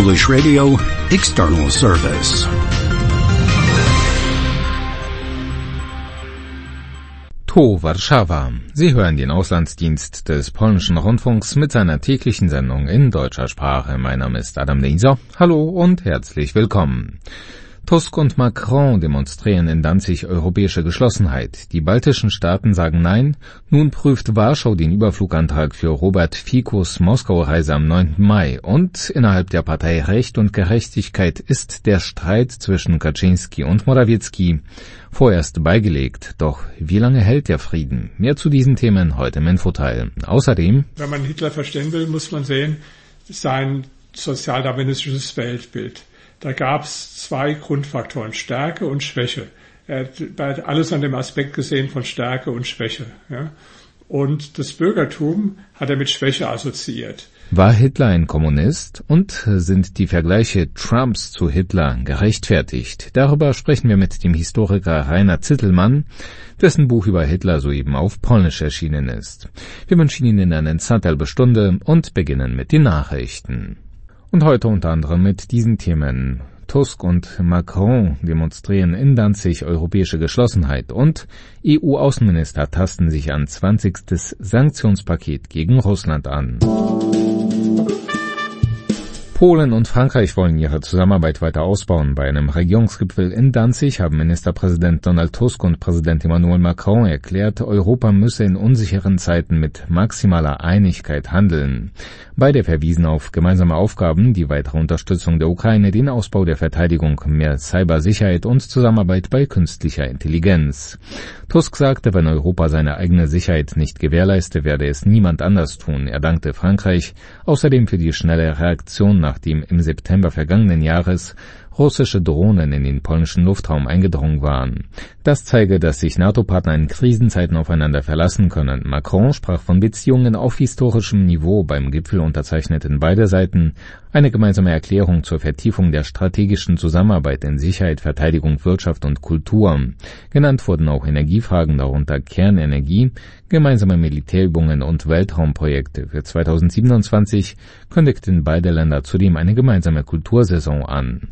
Polish Radio External Service. To Warszawa. Sie hören den Auslandsdienst des polnischen Rundfunks mit seiner täglichen Sendung in deutscher Sprache. Mein Name ist Adam Deser. Hallo und herzlich willkommen. Tusk und Macron demonstrieren in Danzig europäische Geschlossenheit. Die baltischen Staaten sagen Nein. Nun prüft Warschau den Überflugantrag für Robert Ficos Moskau-Reise am 9. Mai. Und innerhalb der Partei Recht und Gerechtigkeit ist der Streit zwischen Kaczynski und Morawiecki vorerst beigelegt. Doch wie lange hält der Frieden? Mehr zu diesen Themen heute im Infoteil. Außerdem: Wenn man Hitler verstehen will, muss man sehen, sein sozialdarwinistisches Weltbild. Da gab es zwei Grundfaktoren, Stärke und Schwäche. Er hat alles an dem Aspekt gesehen von Stärke und Schwäche. Ja? Und das Bürgertum hat er mit Schwäche assoziiert. War Hitler ein Kommunist? Und sind die Vergleiche Trumps zu Hitler gerechtfertigt? Darüber sprechen wir mit dem Historiker Rainer Zittelmann, dessen Buch über Hitler soeben auf Polnisch erschienen ist. Wir wünschen Ihnen eine zarte Stunde und beginnen mit den Nachrichten. Und heute unter anderem mit diesen Themen. Tusk und Macron demonstrieren in Danzig europäische Geschlossenheit und EU-Außenminister tasten sich an 20. Sanktionspaket gegen Russland an. Polen und Frankreich wollen ihre Zusammenarbeit weiter ausbauen. Bei einem Regierungsgipfel in Danzig haben Ministerpräsident Donald Tusk und Präsident Emmanuel Macron erklärt, Europa müsse in unsicheren Zeiten mit maximaler Einigkeit handeln. Beide verwiesen auf gemeinsame Aufgaben, die weitere Unterstützung der Ukraine, den Ausbau der Verteidigung, mehr Cybersicherheit und Zusammenarbeit bei künstlicher Intelligenz. Tusk sagte, wenn Europa seine eigene Sicherheit nicht gewährleiste, werde es niemand anders tun. Er dankte Frankreich außerdem für die schnelle Reaktion, nachdem im September vergangenen Jahres russische Drohnen in den polnischen Luftraum eingedrungen waren. Das zeige, dass sich NATO-Partner in Krisenzeiten aufeinander verlassen können. Macron sprach von Beziehungen auf historischem Niveau. Beim Gipfel unterzeichneten beide Seiten eine gemeinsame Erklärung zur Vertiefung der strategischen Zusammenarbeit in Sicherheit, Verteidigung, Wirtschaft und Kultur. Genannt wurden auch Energiefragen, darunter Kernenergie, gemeinsame Militärübungen und Weltraumprojekte. Für 2027 kündigten beide Länder zudem eine gemeinsame Kultursaison an.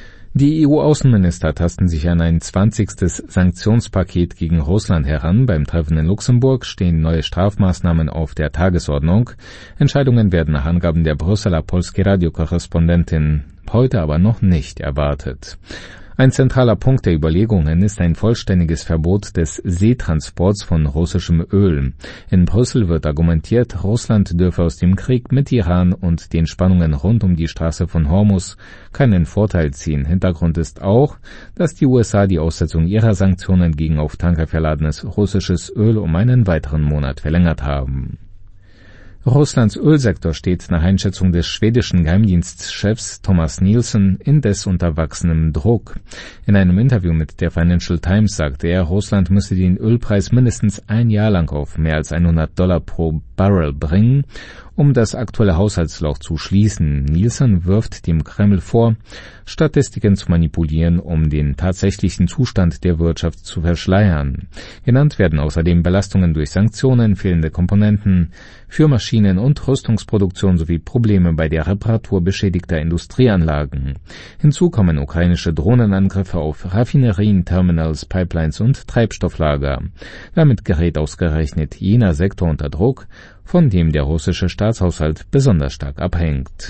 Die EU-Außenminister tasten sich an ein 20. Sanktionspaket gegen Russland heran. Beim Treffen in Luxemburg stehen neue Strafmaßnahmen auf der Tagesordnung. Entscheidungen werden nach Angaben der Brüsseler Polskie Radio-Korrespondentin heute aber noch nicht erwartet. Ein zentraler Punkt der Überlegungen ist ein vollständiges Verbot des Seetransports von russischem Öl. In Brüssel wird argumentiert, Russland dürfe aus dem Krieg mit Iran und den Spannungen rund um die Straße von Hormuz keinen Vorteil ziehen. Hintergrund ist auch, dass die USA die Aussetzung ihrer Sanktionen gegen auf Tanker verladenes russisches Öl um einen weiteren Monat verlängert haben. Russlands Ölsektor steht nach Einschätzung des schwedischen Geheimdienstchefs Thomas Nielsen indes unter wachsendem Druck. In einem Interview mit der Financial Times sagte er, Russland müsse den Ölpreis mindestens ein Jahr lang auf mehr als $100 pro Barrel bringen, um das aktuelle Haushaltsloch zu schließen. Nielsen wirft dem Kreml vor, Statistiken zu manipulieren, um den tatsächlichen Zustand der Wirtschaft zu verschleiern. Genannt werden außerdem Belastungen durch Sanktionen, fehlende Komponenten für Maschinen- und Rüstungsproduktion sowie Probleme bei der Reparatur beschädigter Industrieanlagen. Hinzu kommen ukrainische Drohnenangriffe auf Raffinerien, Terminals, Pipelines und Treibstofflager. Damit gerät ausgerechnet jener Sektor unter Druck, von dem der russische Staatshaushalt besonders stark abhängt.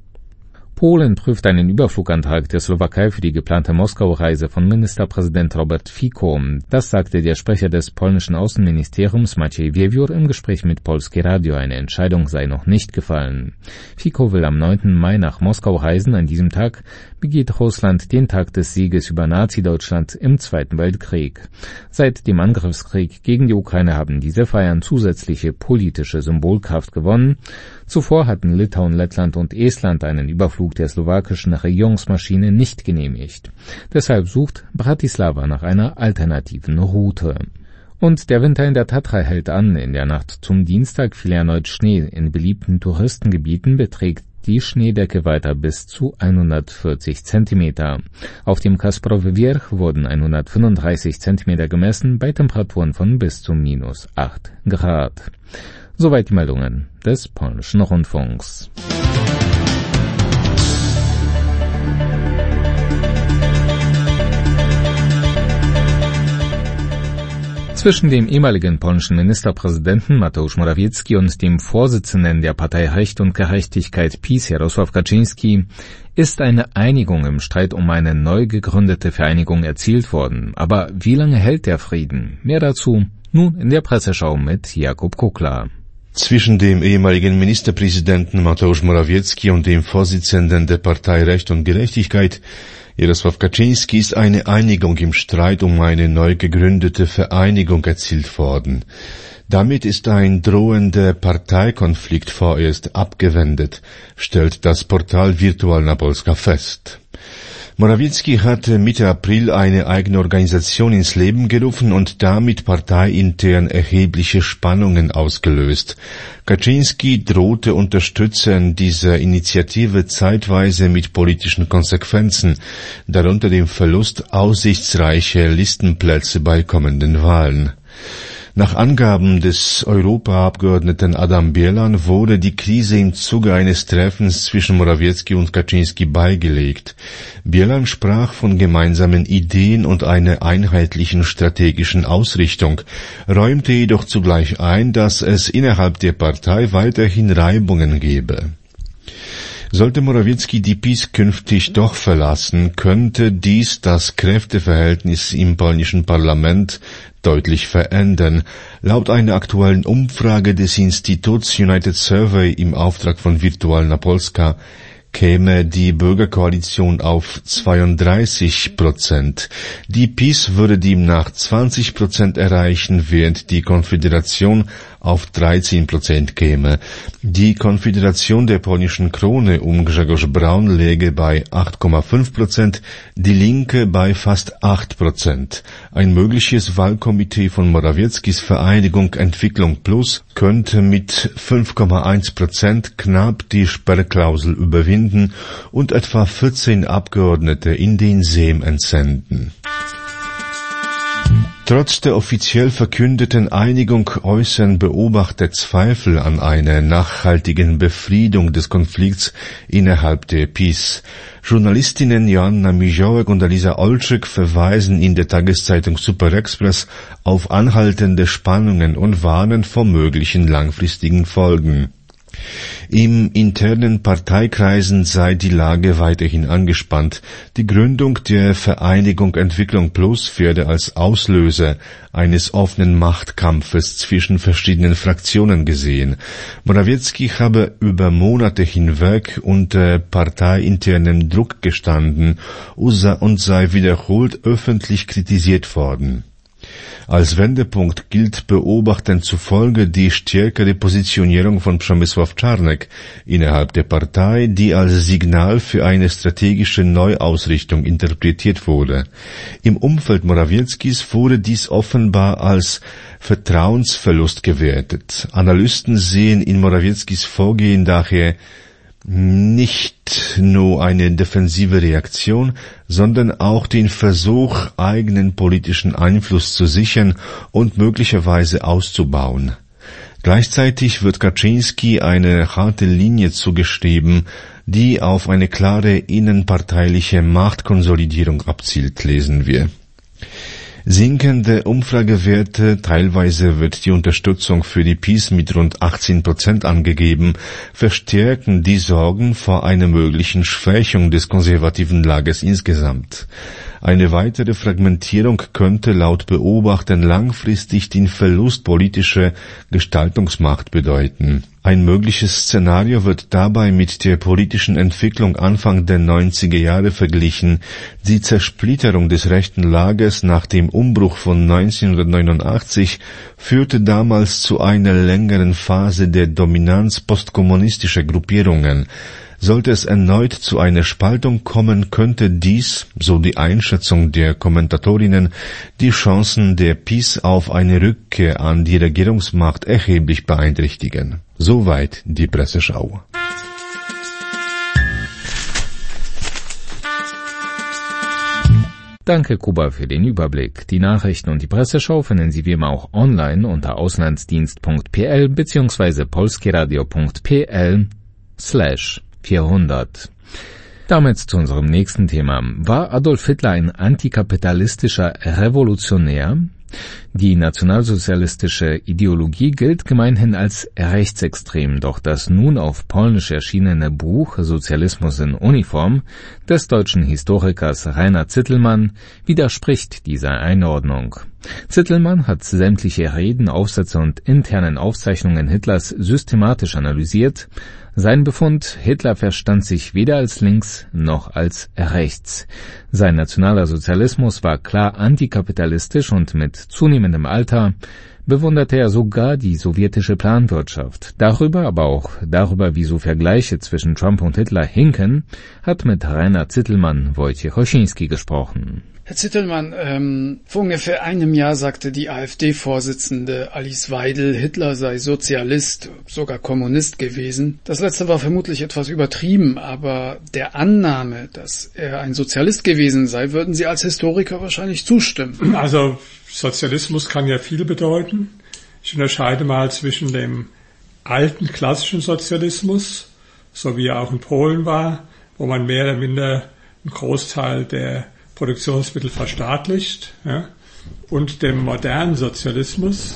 Polen prüft einen Überflugantrag der Slowakei für die geplante Moskau-Reise von Ministerpräsident Robert Fico. Das sagte der Sprecher des polnischen Außenministeriums Maciej Wiewiór im Gespräch mit Polskie Radio. Eine Entscheidung sei noch nicht gefallen. Fico will am 9. Mai nach Moskau reisen. An diesem Tag begeht Russland den Tag des Sieges über Nazi-Deutschland im Zweiten Weltkrieg. Seit dem Angriffskrieg gegen die Ukraine haben diese Feiern zusätzliche politische Symbolkraft gewonnen. Zuvor hatten Litauen, Lettland und Estland einen Überflug der slowakischen Regierungsmaschine nicht genehmigt. Deshalb sucht Bratislava nach einer alternativen Route. Und der Winter in der Tatra hält an. In der Nacht zum Dienstag fiel erneut Schnee. In beliebten Touristengebieten beträgt die Schneedecke weiter bis zu 140 Zentimeter. Auf dem Kasprowy Wierch wurden 135 Zentimeter gemessen, bei Temperaturen von bis zu -8 Grad. Soweit die Meldungen des polnischen Rundfunks. Zwischen dem ehemaligen polnischen Ministerpräsidenten Mateusz Morawiecki und dem Vorsitzenden der Partei Recht und Gerechtigkeit PiS, Jarosław Kaczyński, ist eine Einigung im Streit um eine neu gegründete Vereinigung erzielt worden. Aber wie lange hält der Frieden? Mehr dazu nun in der Presseschau mit Jakub Kukla. Zwischen dem ehemaligen Ministerpräsidenten Mateusz Morawiecki und dem Vorsitzenden der Partei Recht und Gerechtigkeit, Jarosław Kaczyński, ist eine Einigung im Streit um eine neu gegründete Vereinigung erzielt worden. Damit ist ein drohender Parteikonflikt vorerst abgewendet, stellt das Portal Wirtualna Polska fest. Morawiecki hatte Mitte April eine eigene Organisation ins Leben gerufen und damit parteiintern erhebliche Spannungen ausgelöst. Kaczyński drohte Unterstützern dieser Initiative zeitweise mit politischen Konsequenzen, darunter dem Verlust aussichtsreicher Listenplätze bei kommenden Wahlen. Nach Angaben des Europaabgeordneten Adam Bielan wurde die Krise im Zuge eines Treffens zwischen Morawiecki und Kaczyński beigelegt. Bielan sprach von gemeinsamen Ideen und einer einheitlichen strategischen Ausrichtung, räumte jedoch zugleich ein, dass es innerhalb der Partei weiterhin Reibungen gebe. Sollte Morawiecki die PiS künftig doch verlassen, könnte dies das Kräfteverhältnis im polnischen Parlament deutlich verändern. Laut einer aktuellen Umfrage des Instituts United Survey im Auftrag von Wirtualna Polska käme die Bürgerkoalition auf 32%. Die PiS würde demnach 20% erreichen, während die Konföderation auf 13% käme. Die Konföderation der polnischen Krone um Grzegorz Braun läge bei 8,5%, die Linke bei fast 8%. Ein mögliches Wahlkomitee von Morawieckis Vereinigung Entwicklung Plus könnte mit 5,1% knapp die Sperrklausel überwinden und etwa 14 Abgeordnete in den Sejm entsenden. Trotz der offiziell verkündeten Einigung äußern Beobachter Zweifel an einer nachhaltigen Befriedung des Konflikts innerhalb der PiS. Journalistinnen Joanna Miziołek und Alisa Olczyk verweisen in der Tageszeitung Super Express auf anhaltende Spannungen und warnen vor möglichen langfristigen Folgen. Im internen Parteikreisen sei die Lage weiterhin angespannt. Die Gründung der Vereinigung Entwicklung Plus werde als Auslöser eines offenen Machtkampfes zwischen verschiedenen Fraktionen gesehen. Morawiecki habe über Monate hinweg unter parteiinternem Druck gestanden und sei wiederholt öffentlich kritisiert worden. Als Wendepunkt gilt Beobachtern zufolge die stärkere Positionierung von Przemysław Czarnek innerhalb der Partei, die als Signal für eine strategische Neuausrichtung interpretiert wurde. Im Umfeld Morawieckis wurde dies offenbar als Vertrauensverlust gewertet. Analysten sehen in Morawieckis Vorgehen daher nicht nur eine defensive Reaktion, sondern auch den Versuch, eigenen politischen Einfluss zu sichern und möglicherweise auszubauen. Gleichzeitig wird Kaczyński eine harte Linie zugeschrieben, die auf eine klare innenparteiliche Machtkonsolidierung abzielt, lesen wir. Sinkende Umfragewerte, teilweise wird die Unterstützung für die PiS mit rund 18% angegeben, verstärken die Sorgen vor einer möglichen Schwächung des konservativen Lagers insgesamt. Eine weitere Fragmentierung könnte laut Beobachtern langfristig den Verlust politischer Gestaltungsmacht bedeuten. Ein mögliches Szenario wird dabei mit der politischen Entwicklung Anfang der 90er Jahre verglichen. Die Zersplitterung des rechten Lagers nach dem Umbruch von 1989 führte damals zu einer längeren Phase der Dominanz postkommunistischer Gruppierungen. Sollte es erneut zu einer Spaltung kommen, könnte dies, so die Einschätzung der Kommentatorinnen, die Chancen der PiS auf eine Rückkehr an die Regierungsmacht erheblich beeinträchtigen. Soweit die Presseschau. Danke, Kuba, für den Überblick. Die Nachrichten und die Presseschau finden Sie wie immer auch online unter auslandsdienst.pl bzw. polskieradio.pl/400. Damit zu unserem nächsten Thema. War Adolf Hitler ein antikapitalistischer Revolutionär? Die nationalsozialistische Ideologie gilt gemeinhin als rechtsextrem, doch das nun auf Polnisch erschienene Buch Sozialismus in Uniform des deutschen Historikers Rainer Zittelmann widerspricht dieser Einordnung. Zittelmann hat sämtliche Reden, Aufsätze und internen Aufzeichnungen Hitlers systematisch analysiert. Sein Befund: Hitler verstand sich weder als links noch als rechts. Sein nationaler Sozialismus war klar antikapitalistisch und mit zunehmendem Alter bewunderte er sogar die sowjetische Planwirtschaft. Darüber, aber auch darüber, wieso Vergleiche zwischen Trump und Hitler hinken, hat mit Rainer Zittelmann Wojciech Olszynski gesprochen. Herr Zittelmann, vor ungefähr einem Jahr sagte die AfD-Vorsitzende Alice Weidel, Hitler sei Sozialist, sogar Kommunist gewesen. Das letzte war vermutlich etwas übertrieben, aber der Annahme, dass er ein Sozialist gewesen sei, würden Sie als Historiker wahrscheinlich zustimmen. Also Sozialismus kann ja viel bedeuten. Ich unterscheide mal zwischen dem alten klassischen Sozialismus, so wie er auch in Polen war, wo man mehr oder minder einen Großteil der Produktionsmittel verstaatlicht, ja, und dem modernen Sozialismus,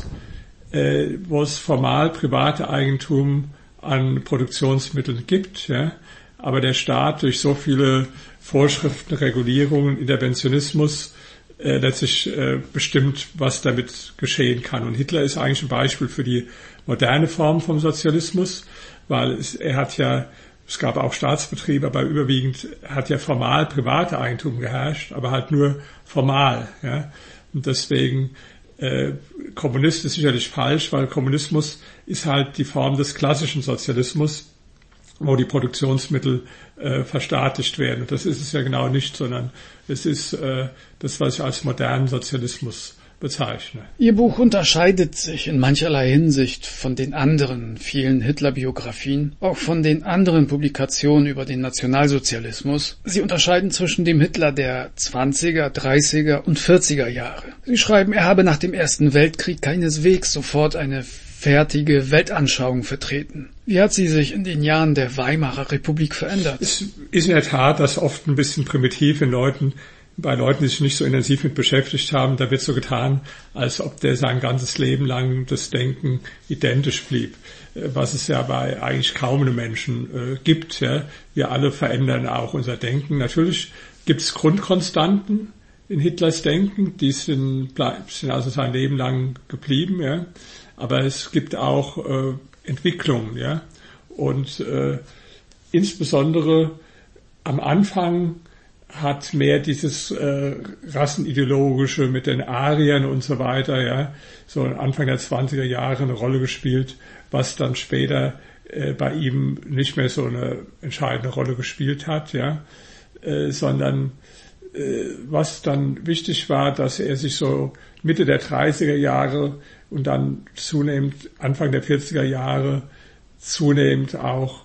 wo es formal private Eigentum an Produktionsmitteln gibt, ja, aber der Staat durch so viele Vorschriften, Regulierungen, Interventionismus letztlich bestimmt, was damit geschehen kann. Und Hitler ist eigentlich ein Beispiel für die moderne Form vom Sozialismus, weil es gab auch Staatsbetriebe, aber überwiegend hat ja formal private Eigentum geherrscht, aber halt nur formal. Ja. Und deswegen Kommunist ist sicherlich falsch, weil Kommunismus ist halt die Form des klassischen Sozialismus, wo die Produktionsmittel verstaatlicht werden. Und das ist es ja genau nicht, sondern es ist das, was ich als modernen Sozialismus bezeichne. Ihr Buch unterscheidet sich in mancherlei Hinsicht von den anderen vielen Hitler-Biografien, auch von den anderen Publikationen über den Nationalsozialismus. Sie unterscheiden zwischen dem Hitler der 20er, 30er und 40er Jahre. Sie schreiben, er habe nach dem Ersten Weltkrieg keineswegs sofort eine fertige Weltanschauung vertreten. Wie hat sie sich in den Jahren der Weimarer Republik verändert? Es ist in der Tat das oft ein bisschen primitiv bei Leuten, die sich nicht so intensiv mit beschäftigt haben. Da wird so getan, als ob der sein ganzes Leben lang das Denken identisch blieb, was es ja bei eigentlich kaum einem Menschen gibt. Ja. Wir alle verändern auch unser Denken. Natürlich gibt es Grundkonstanten in Hitlers Denken, die sind also sein Leben lang geblieben. Ja. Aber es gibt auch Entwicklungen. Ja. Und insbesondere am Anfang hat mehr dieses rassenideologische mit den Ariern und so weiter, ja, so Anfang der 20er Jahre eine Rolle gespielt, was dann später bei ihm nicht mehr so eine entscheidende Rolle gespielt hat, ja, sondern was dann wichtig war, dass er sich so Mitte der 30er Jahre und dann zunehmend Anfang der 40er Jahre zunehmend auch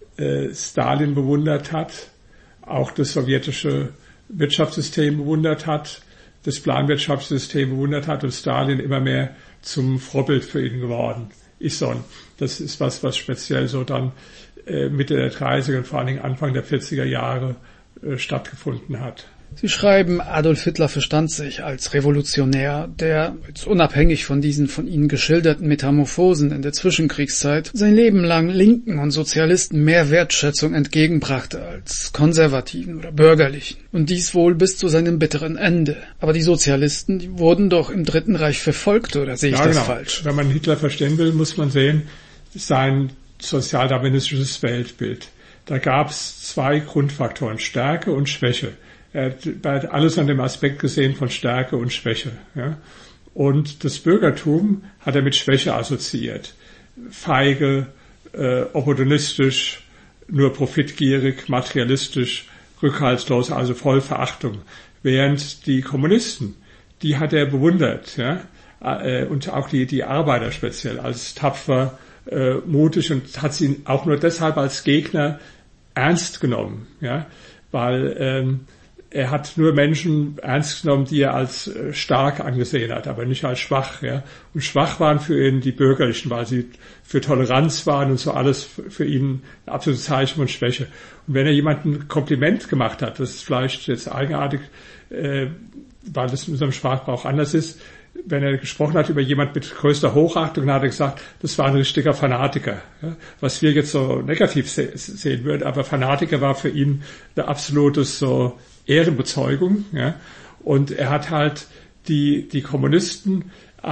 Stalin bewundert hat, auch das sowjetische Wirtschaftssystem bewundert hat, das Planwirtschaftssystem bewundert hat und Stalin immer mehr zum Vorbild für ihn geworden ist. Das ist was speziell so dann Mitte der 30er und vor allen Dingen Anfang der 40er Jahre stattgefunden hat. Sie schreiben, Adolf Hitler verstand sich als Revolutionär, der, jetzt unabhängig von diesen von Ihnen geschilderten Metamorphosen in der Zwischenkriegszeit, sein Leben lang Linken und Sozialisten mehr Wertschätzung entgegenbrachte als Konservativen oder Bürgerlichen. Und dies wohl bis zu seinem bitteren Ende. Aber die Sozialisten, die wurden doch im Dritten Reich verfolgt, oder sehe ich das falsch? Wenn man Hitler verstehen will, muss man sehen, sein sozialdarwinistisches Weltbild. Da gab es zwei Grundfaktoren, Stärke und Schwäche. Er hat alles an dem Aspekt gesehen von Stärke und Schwäche. Ja. Und das Bürgertum hat er mit Schwäche assoziiert. Feige, opportunistisch, nur profitgierig, materialistisch, rückhaltslos, also voll Verachtung. Während die Kommunisten, die hat er bewundert, ja, und auch die Arbeiter speziell als tapfer, mutig, und hat sie auch nur deshalb als Gegner ernst genommen, ja, weil er hat nur Menschen ernst genommen, die er als stark angesehen hat, aber nicht als schwach. Ja. Und schwach waren für ihn die Bürgerlichen, weil sie für Toleranz waren und so alles für ihn ein absolutes Zeichen von Schwäche. Und wenn er jemandem ein Kompliment gemacht hat, das ist vielleicht jetzt eigenartig, weil das in unserem Sprachgebrauch anders ist, wenn er gesprochen hat über jemand mit größter Hochachtung, dann hat er gesagt, das war ein richtiger Fanatiker. Ja, was wir jetzt so negativ sehen würden, aber Fanatiker war für ihn eine absolute so Ehrenbezeugung. Ja, und er hat halt die Kommunisten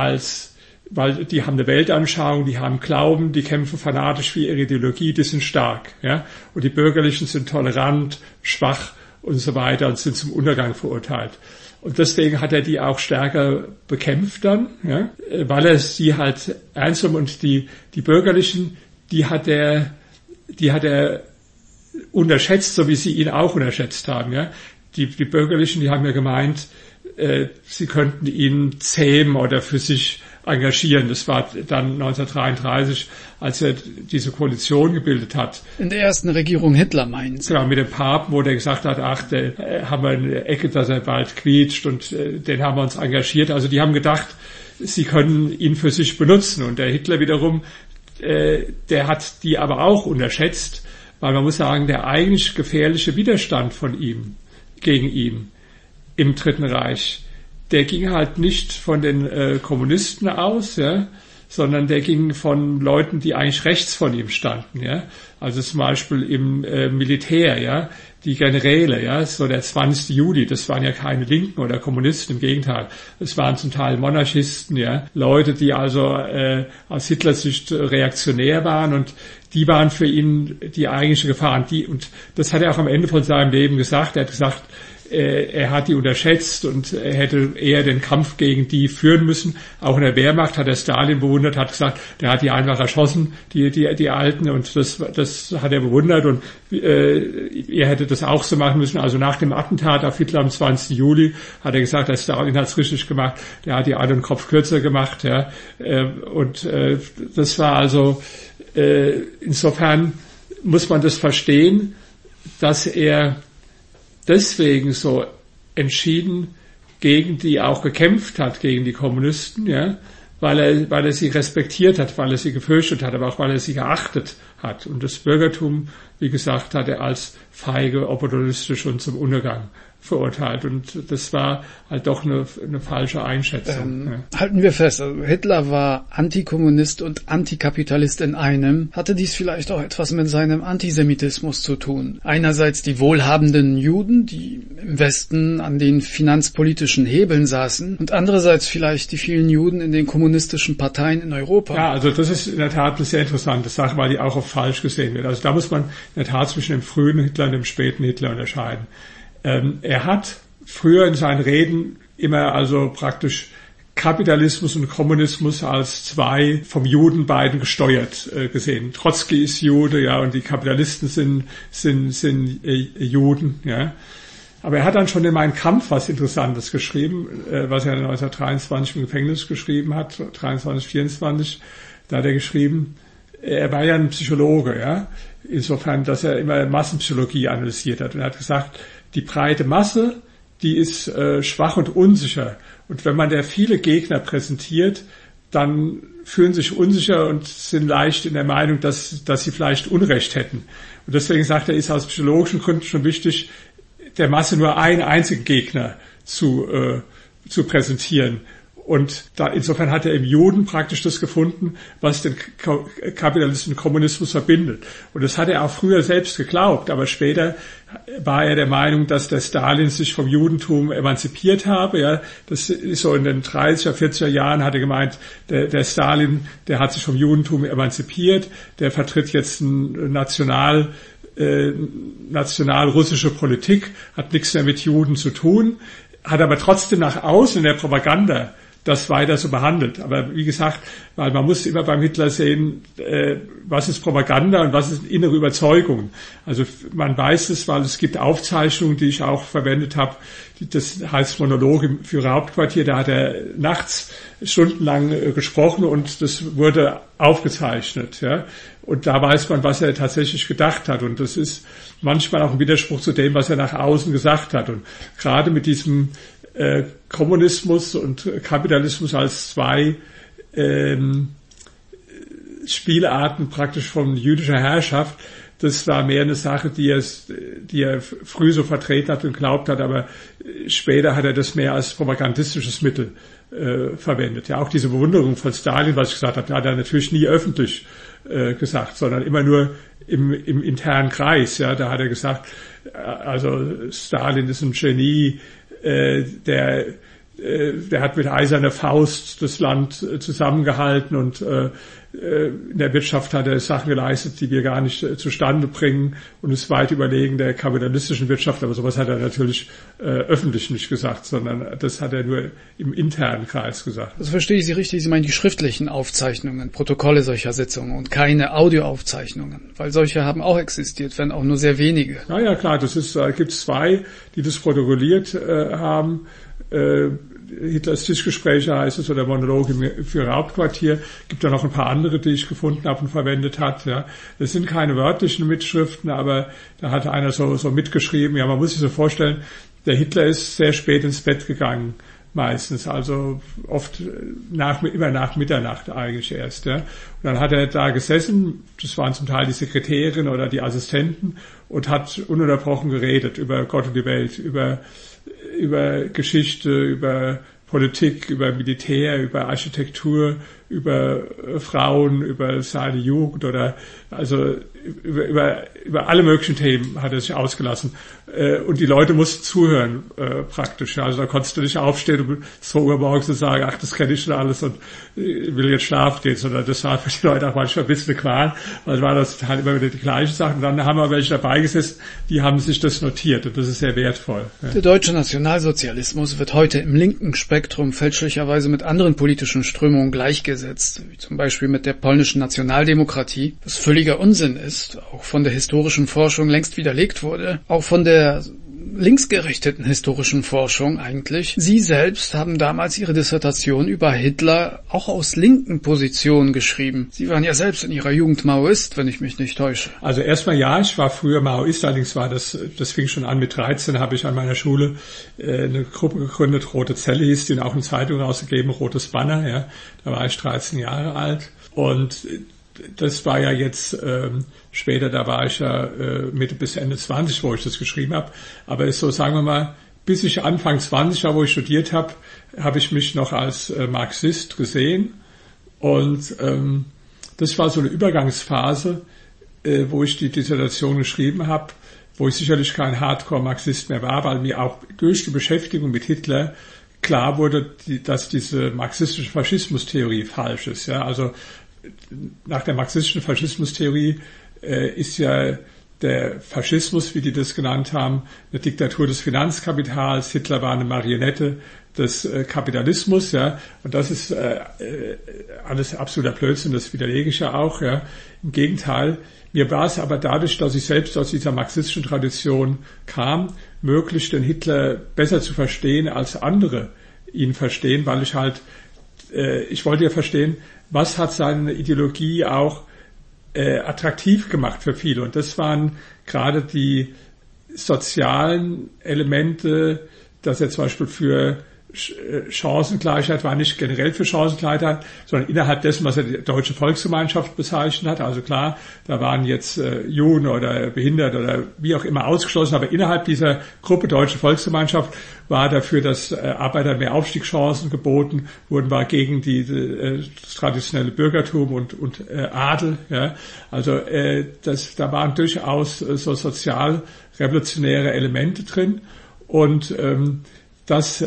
weil die haben eine Weltanschauung, die haben Glauben, die kämpfen fanatisch für ihre Ideologie, die sind stark. Ja, und die Bürgerlichen sind tolerant, schwach und so weiter und sind zum Untergang verurteilt. Und deswegen hat er die auch stärker bekämpft dann, ja, weil er sie halt ernst nimmt. Und die Bürgerlichen, die hat er unterschätzt, so wie sie ihn auch unterschätzt haben, ja. Die Bürgerlichen, die haben ja gemeint, sie könnten ihn zähmen oder für sich engagieren. Das war dann 1933, als er diese Koalition gebildet hat. In der ersten Regierung Hitler, meinen Sie? Genau, mit dem Papen, wo der gesagt hat, der haben wir eine Ecke, dass er bald quietscht und den haben wir uns engagiert. Also die haben gedacht, sie können ihn für sich benutzen. Und der Hitler wiederum, der hat die aber auch unterschätzt, weil man muss sagen, der eigentlich gefährliche Widerstand von ihm, gegen ihn im Dritten Reich, der ging halt nicht von den Kommunisten aus, ja, sondern der ging von Leuten, die eigentlich rechts von ihm standen, ja. Also zum Beispiel im Militär, ja, die Generäle, ja, so der 20. Juli, das waren ja keine Linken oder Kommunisten, im Gegenteil. Das waren zum Teil Monarchisten, ja, Leute, die also aus Hitlers Sicht reaktionär waren und die waren für ihn die eigentliche Gefahr. Und das hat er auch am Ende von seinem Leben gesagt. Er hat gesagt, er hat die unterschätzt und er hätte eher den Kampf gegen die führen müssen. Auch in der Wehrmacht hat er Stalin bewundert, hat gesagt, der hat die einfach erschossen, die Alten, und das hat er bewundert und er hätte das auch so machen müssen. Also nach dem Attentat auf Hitler am 20. Juli hat er gesagt, der Stalin hat es richtig gemacht, der hat die Alten den Kopf kürzer gemacht, ja, und das war also, insofern muss man das verstehen, dass er deswegen so entschieden gegen die auch gekämpft hat, gegen die Kommunisten, ja, weil er sie respektiert hat, weil er sie gefürchtet hat, aber auch weil er sie geachtet hat. Und das Bürgertum, wie gesagt, hat er als feige, opportunistisch und zum Untergang verurteilt. Und das war halt doch eine falsche Einschätzung. Ja. Halten wir fest, also Hitler war Antikommunist und Antikapitalist in einem. Hatte dies vielleicht auch etwas mit seinem Antisemitismus zu tun? Einerseits die wohlhabenden Juden, die im Westen an den finanzpolitischen Hebeln saßen, und andererseits vielleicht die vielen Juden in den kommunistischen Parteien in Europa. Ja, also das ist in der Tat eine sehr interessante Sache, weil die auch oft falsch gesehen wird. Also da muss man in der Tat zwischen dem frühen Hitler und dem späten Hitler unterscheiden. Er hat früher in seinen Reden immer also praktisch Kapitalismus und Kommunismus als zwei vom Juden beiden gesteuert gesehen. Trotzki ist Jude, ja, und die Kapitalisten sind Juden, ja. Aber er hat dann schon in Mein Kampf was Interessantes geschrieben, was er 1923 im Gefängnis geschrieben hat, 23, 24. Da hat er geschrieben, er war ja ein Psychologe, ja, insofern, dass er immer Massenpsychologie analysiert hat. Und er hat gesagt, die breite Masse, die ist schwach und unsicher. Und wenn man der viele Gegner präsentiert, dann fühlen sich unsicher und sind leicht in der Meinung, dass sie vielleicht Unrecht hätten. Und deswegen sagt er, ist aus psychologischen Gründen schon wichtig, der Masse nur einen einzigen Gegner zu präsentieren. Und insofern hat er im Juden praktisch das gefunden, was den Kapitalismus und Kommunismus verbindet. Und das hat er auch früher selbst geglaubt, aber später war er der Meinung, dass der Stalin sich vom Judentum emanzipiert habe. Ja, das ist so in den 30er, 40er Jahren, hat er gemeint, der Stalin, der hat sich vom Judentum emanzipiert, der vertritt jetzt ein national russische Politik, hat nichts mehr mit Juden zu tun, hat aber trotzdem nach außen in der Propaganda das weiter so behandelt. Aber wie gesagt, weil man muss immer beim Hitler sehen, was ist Propaganda und was ist innere Überzeugung. Also man weiß es, weil es gibt Aufzeichnungen, die ich auch verwendet habe, das heißt Monolog im Führerhauptquartier, da hat er nachts stundenlang gesprochen und das wurde aufgezeichnet. Ja? Und da weiß man, was er tatsächlich gedacht hat. Und das ist manchmal auch ein Widerspruch zu dem, was er nach außen gesagt hat. Und gerade mit diesem Kommunismus und Kapitalismus als zwei Spielarten praktisch von jüdischer Herrschaft, das war mehr eine Sache, die er früh so vertreten hat und glaubt hat, aber später hat er das mehr als propagandistisches Mittel verwendet. Ja, auch diese Bewunderung von Stalin, was ich gesagt habe, hat er natürlich nie öffentlich gesagt, sondern immer nur im internen Kreis. Ja, da hat er gesagt, also Stalin ist ein Genie, der hat mit eiserner Faust das Land zusammengehalten und in der Wirtschaft hat er Sachen geleistet, die wir gar nicht zustande bringen und ist weit überlegen der kapitalistischen Wirtschaft. Aber sowas hat er natürlich öffentlich nicht gesagt, sondern das hat er nur im internen Kreis gesagt. Also verstehe ich Sie richtig, Sie meinen die schriftlichen Aufzeichnungen, Protokolle solcher Sitzungen und keine Audioaufzeichnungen, weil solche haben auch existiert, wenn auch nur sehr wenige. Ja, klar, gibt es zwei, die das protokolliert haben. Hitlers Tischgespräche heißt es oder Monologe im Führerhauptquartier. Gibt ja noch ein paar andere, die ich gefunden habe und verwendet hat. Ja, das sind keine wörtlichen Mitschriften, aber da hat einer so mitgeschrieben. Ja, man muss sich so vorstellen, der Hitler ist sehr spät ins Bett gegangen, meistens, also oft immer nach Mitternacht eigentlich erst. Ja. Und dann hat er da gesessen, das waren zum Teil die Sekretärin oder die Assistenten und hat ununterbrochen geredet über Gott und die Welt, über Geschichte, über Politik, über Militär, über Architektur, über Frauen, über seine Jugend oder also über alle möglichen Themen hat er sich ausgelassen. Und die Leute mussten zuhören praktisch. Also da konntest du nicht aufstehen um 2 Uhr morgens und sagen, ach, das kenne ich schon alles und will jetzt schlafen gehen, sondern das war für die Leute auch manchmal ein bisschen eine Qual, weil war das halt immer wieder die gleichen Sachen. Und dann haben wir welche dabei gesessen, die haben sich das notiert und das ist sehr wertvoll. Ja. Der deutsche Nationalsozialismus wird heute im linken Spektrum fälschlicherweise mit anderen politischen Strömungen gleichgesetzt, wie zum Beispiel mit der polnischen Nationaldemokratie, was völliger Unsinn ist, auch von der historischen Forschung längst widerlegt wurde, auch von der linksgerichteten historischen Forschung eigentlich. Sie selbst haben damals Ihre Dissertation über Hitler auch aus linken Positionen geschrieben. Sie waren ja selbst in Ihrer Jugend Maoist, wenn ich mich nicht täusche. Also erstmal ja, ich war früher Maoist, allerdings war das fing schon an mit 13, habe ich an meiner Schule eine Gruppe gegründet, Rote Zelle hieß die, und auch eine Zeitung rausgegeben, Rotes Banner, ja. Da war ich 13 Jahre alt und das war ja jetzt später, da war ich ja Mitte bis Ende 20, wo ich das geschrieben habe. Aber ist so, sagen wir mal, bis ich Anfang 20 war, wo ich studiert habe, habe ich mich noch als Marxist gesehen. Und das war so eine Übergangsphase, wo ich die Dissertation geschrieben habe, wo ich sicherlich kein Hardcore-Marxist mehr war, weil mir auch durch die Beschäftigung mit Hitler klar wurde, dass diese marxistische Faschismustheorie falsch ist. Ja, also nach der marxistischen Faschismustheorie ist ja der Faschismus, wie die das genannt haben, eine Diktatur des Finanzkapitals. Hitler war eine Marionette des Kapitalismus, ja, und das ist alles absoluter Blödsinn, das widerlege ich ja auch, ja. Im Gegenteil, mir war es aber dadurch, dass ich selbst aus dieser marxistischen Tradition kam, möglich, den Hitler besser zu verstehen, als andere ihn verstehen, weil ich wollte ja verstehen, was hat seine Ideologie auch attraktiv gemacht für viele. Und das waren gerade die sozialen Elemente, dass er zum Beispiel für Chancengleichheit war, nicht generell für Chancengleichheit, sondern innerhalb dessen, was er die deutsche Volksgemeinschaft bezeichnet hat. Also klar, da waren jetzt Juden oder behindert oder wie auch immer ausgeschlossen, aber innerhalb dieser Gruppe deutsche Volksgemeinschaft war dafür, dass Arbeiter mehr Aufstiegschancen geboten wurden, war gegen das traditionelle Bürgertum und Adel. Ja. Also da waren durchaus so sozial revolutionäre Elemente drin und das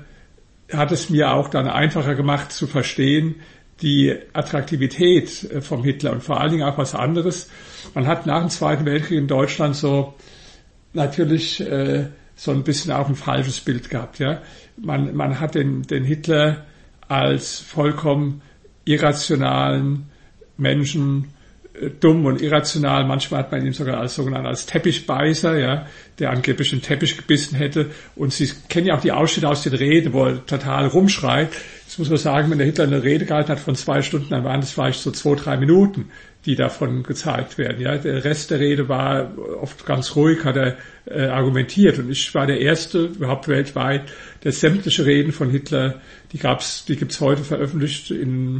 hat es mir auch dann einfacher gemacht zu verstehen, die Attraktivität vom Hitler und vor allen Dingen auch was anderes. Man hat nach dem Zweiten Weltkrieg in Deutschland so natürlich so ein bisschen auch ein falsches Bild gehabt. Ja, man hat den Hitler als vollkommen irrationalen Menschen, dumm und irrational. Manchmal hat man ihn sogar als Teppichbeißer, ja, der angeblich den Teppich gebissen hätte. Und Sie kennen ja auch die Ausschnitte aus den Reden, wo er total rumschreit. Jetzt muss man sagen, wenn der Hitler eine Rede gehalten hat von 2 Stunden, dann waren das vielleicht so 2-3 Minuten, die davon gezeigt werden. Ja, der Rest der Rede war oft ganz ruhig, hat er argumentiert. Und ich war der Erste überhaupt weltweit, der sämtliche Reden von Hitler, die gibt's heute veröffentlicht in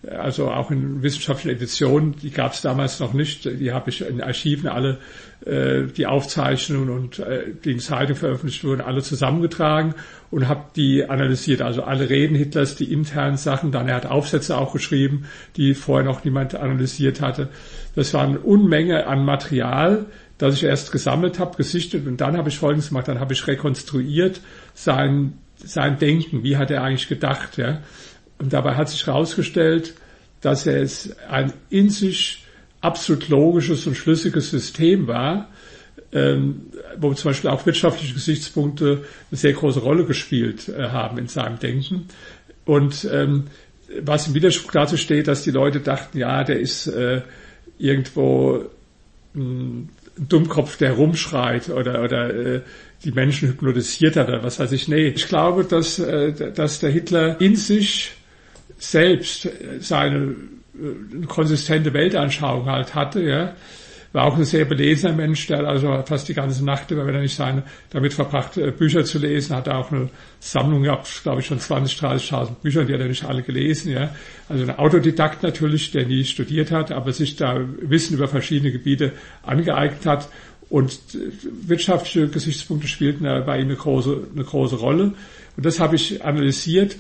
also auch in wissenschaftlichen Editionen, die gab es damals noch nicht, die habe ich in Archiven alle, die Aufzeichnungen und die in Zeitungen veröffentlicht wurden, alle zusammengetragen und habe die analysiert, also alle Reden Hitlers, die internen Sachen, dann er hat Aufsätze auch geschrieben, die vorher noch niemand analysiert hatte. Das war eine Unmenge an Material, das ich erst gesammelt habe, gesichtet und dann habe ich Folgendes gemacht, dann habe ich rekonstruiert sein Denken, wie hat er eigentlich gedacht, ja. Und dabei hat sich herausgestellt, dass er es ein in sich absolut logisches und schlüssiges System war, wo zum Beispiel auch wirtschaftliche Gesichtspunkte eine sehr große Rolle gespielt haben in seinem Denken. Und was im Widerspruch dazu steht, dass die Leute dachten, ja, der ist irgendwo ein Dummkopf, der rumschreit oder die Menschen hypnotisiert hat oder was weiß ich. Nee, ich glaube, dass der Hitler in sich selbst eine konsistente Weltanschauung halt hatte, ja. War auch ein sehr belesener Mensch, der also fast die ganze Nacht über, wenn er nicht damit verbracht, Bücher zu lesen, hat er auch eine Sammlung gehabt, glaube ich schon 20.000, 30.000 Bücher, die hat er nicht alle gelesen, ja. Also ein Autodidakt natürlich, der nie studiert hat, aber sich da Wissen über verschiedene Gebiete angeeignet hat und wirtschaftliche Gesichtspunkte spielten bei ihm eine große Rolle. Und das habe ich analysiert.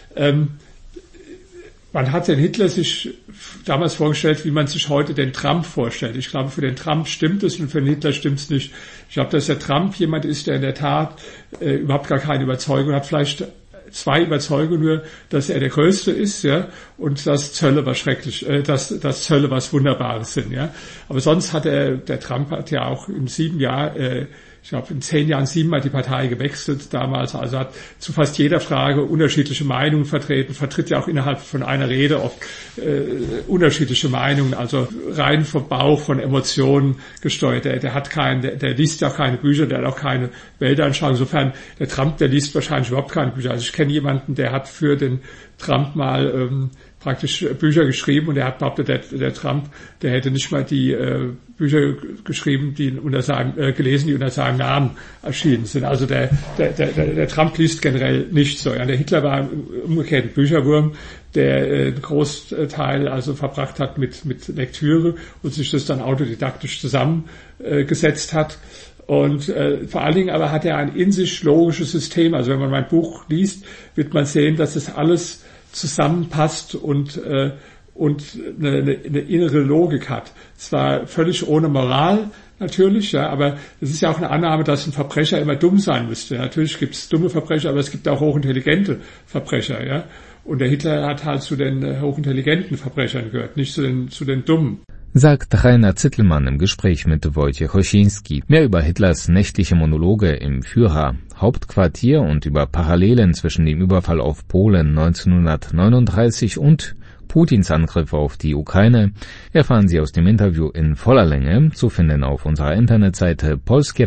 Man hat den Hitler sich damals vorgestellt, wie man sich heute den Trump vorstellt. Ich glaube, für den Trump stimmt es und für den Hitler stimmt es nicht. Ich glaube, dass der Trump jemand ist, der in der Tat überhaupt gar keine Überzeugung hat. Vielleicht 2 Überzeugungen nur, dass er der Größte ist, ja, und dass Zölle was dass Zölle was Wunderbares sind, ja. Aber sonst der Trump hat ja auch in 7 Jahren, ich glaube, in 10 Jahren 7-mal die Partei gewechselt damals, also hat zu fast jeder Frage unterschiedliche Meinungen vertritt ja auch innerhalb von einer Rede oft unterschiedliche Meinungen, also rein vom Bauch, von Emotionen gesteuert. Der liest ja auch keine Bücher, der hat auch keine Weltanschauung. Insofern, der Trump, der liest wahrscheinlich überhaupt keine Bücher. Also ich kenne jemanden, der hat für den Trump mal praktisch Bücher geschrieben und er hat behauptet, der Trump, der hätte nicht mal die Bücher geschrieben, die unter seinem Namen erschienen sind. Also der Trump liest generell nicht so. Ja, der Hitler war umgekehrt ein Bücherwurm, der einen Großteil also verbracht hat mit Lektüre und sich das dann autodidaktisch zusammengesetzt hat. Und vor allen Dingen aber hat er ein in sich logisches System. Also wenn man mein Buch liest, wird man sehen, dass es alles zusammenpasst und eine innere Logik hat. Zwar völlig ohne Moral natürlich, ja, aber es ist ja auch eine Annahme, dass ein Verbrecher immer dumm sein müsste. Natürlich gibt es dumme Verbrecher, aber es gibt auch hochintelligente Verbrecher, ja. Und der Hitler hat halt zu den hochintelligenten Verbrechern gehört, nicht zu den dummen. Sagt Rainer Zittelmann im Gespräch mit Wojciech Ochsinski. Mehr über Hitlers nächtliche Monologe im Führer-Hauptquartier und über Parallelen zwischen dem Überfall auf Polen 1939 und Putins Angriff auf die Ukraine erfahren Sie aus dem Interview in voller Länge, zu finden auf unserer Internetseite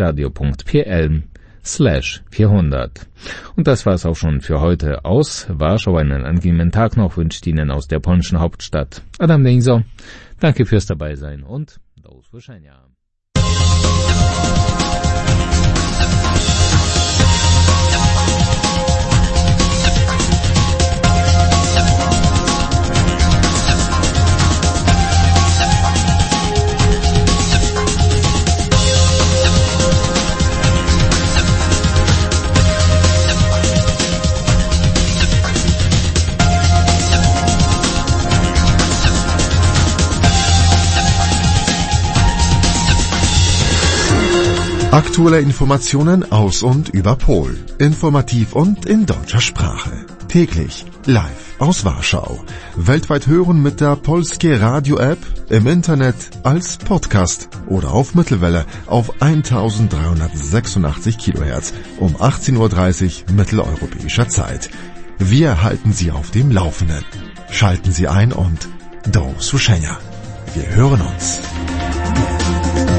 polskieradio.pl/400. Und das war's auch schon für heute aus Warschau. Einen angenehmen Tag noch wünscht Ihnen aus der polnischen Hauptstadt Adam Deinzo. Danke fürs Dabeisein und do usłyszenia. Aktuelle Informationen aus und über Polen. Informativ und in deutscher Sprache. Täglich live aus Warschau. Weltweit hören mit der Polskie Radio App, im Internet, als Podcast oder auf Mittelwelle auf 1386 kHz um 18:30 Uhr mitteleuropäischer Zeit. Wir halten Sie auf dem Laufenden. Schalten Sie ein und do usłyszenia. Wir hören uns.